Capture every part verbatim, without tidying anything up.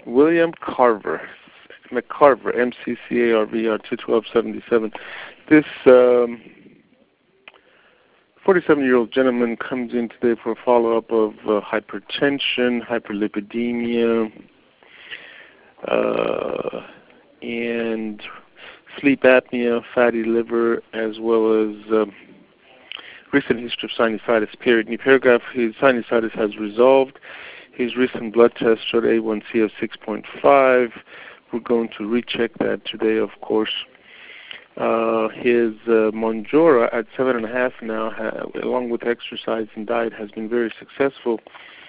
William Carver, McCarver, M C C A R V R two twelve seventy-seven. This um, forty-seven-year-old gentleman comes in today for a follow-up of uh, hypertension, hyperlipidemia, uh, and sleep apnea, fatty liver, as well as um, recent history of sinusitis, period. In the paragraph, his sinusitis has resolved. His recent blood test showed A one C of six point five. We're going to recheck that today, of course. Uh, his uh, Mounjaro at seven and a half now, ha- along with exercise and diet, has been very successful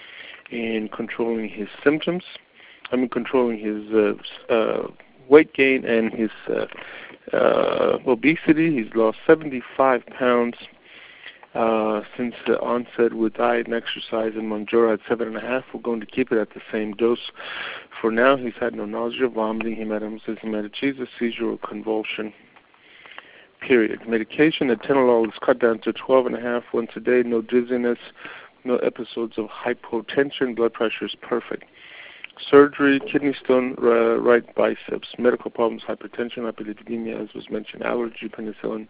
in controlling his symptoms. I mean, controlling his uh, uh, weight gain and his uh, uh, obesity. He's lost seventy-five pounds uh, since the onset with diet and exercise, and Mounjaro at seven and a half. We're going to keep it at the same dose. For now, he's had no nausea, vomiting, hematemesis, hematochezia, seizure, or convulsion. Period. Medication, atenolol is cut down to twelve and a half once a day. No dizziness, no episodes of hypotension. Blood pressure is perfect. Surgery, kidney stone, uh, right biceps. Medical problems, hypertension, hyperlipidemia, as was mentioned, allergy, penicillin.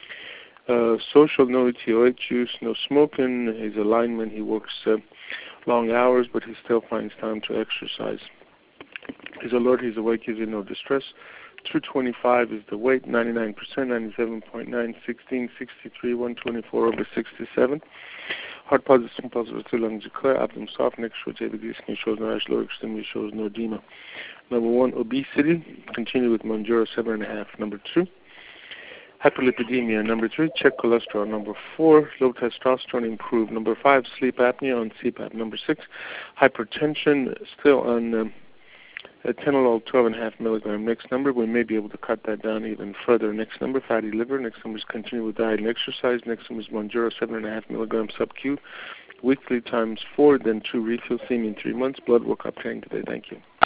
Uh, social, no E T O H use, no smoking. His alignment, he works uh, long hours, but he still finds time to exercise. He's alert, he's awake, he's in no distress. two twenty-five is the weight, ninety-nine percent, ninety-seven point nine, sixteen, sixty-three, one twenty-four over sixty-seven. Heart positive, swing positive, two lungs are clear, abdomen soft, neck short, J V D skin shows no rash, lower extremity shows no edema. Number one, obesity. Continue with Mounjaro, seven and a half. Number two, hyperlipidemia. Number three, check cholesterol. Number four, low testosterone improved. Number five, sleep apnea on C PAP. Number six, hypertension still on um, atenolol, twelve and a half milligram. Next number, we may be able to cut that down even further. Next number, fatty liver. Next number is continue with diet and exercise. Next number is Mounjaro, seven and a half milligram sub-Q. Weekly times four, then two refills. See me in three months. Blood work up today. Thank you.